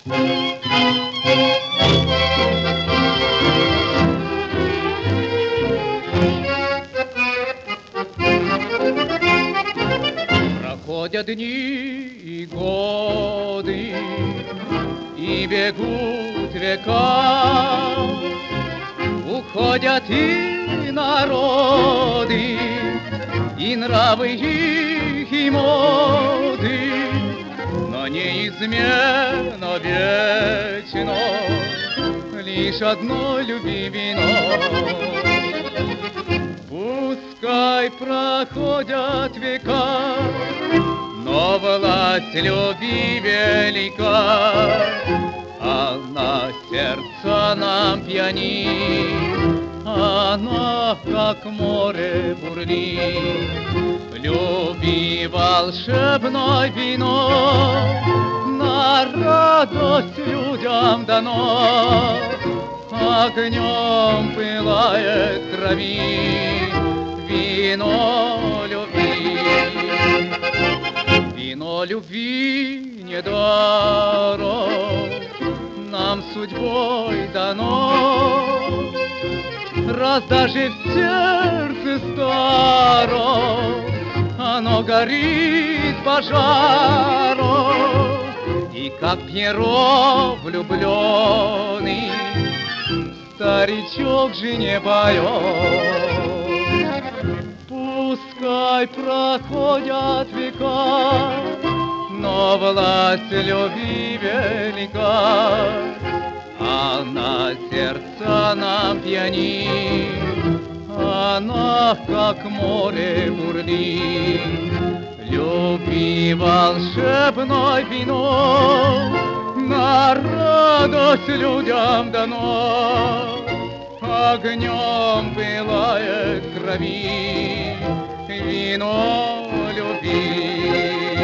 Проходят дни и годы, и бегут века, уходят и народы, и нравы их, и моды, но неизменно вечно лишь одно люби вино. Пускай проходят века, но власть любви велика, она сердце нам пьянит, она как море бурлит. Люби волшебное вино, на радость людям дано, огнем пылает крови вино любви. Вино любви не даром нам судьбой дано, раз даже в сердце старом оно горит пожаром, и как Пьеро влюбленный старичок же не поет. Пускай проходят века, но власть любви велика, она сердце нам пьянит, она как море бурлит. Люби волшебное вино, на радость людям дано, огнем пылает крови вино любви.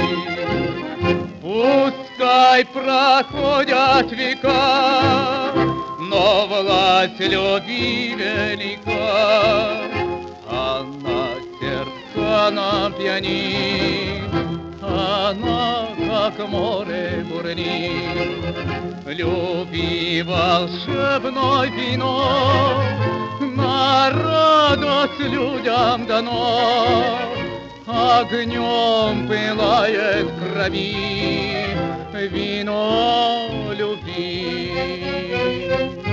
Пускай проходят века, но власть любви велика, она сердце нам пьянит, она как море бурлит. Люби волшебное вино, на радость людям дано, огнем пылает крови вино любви.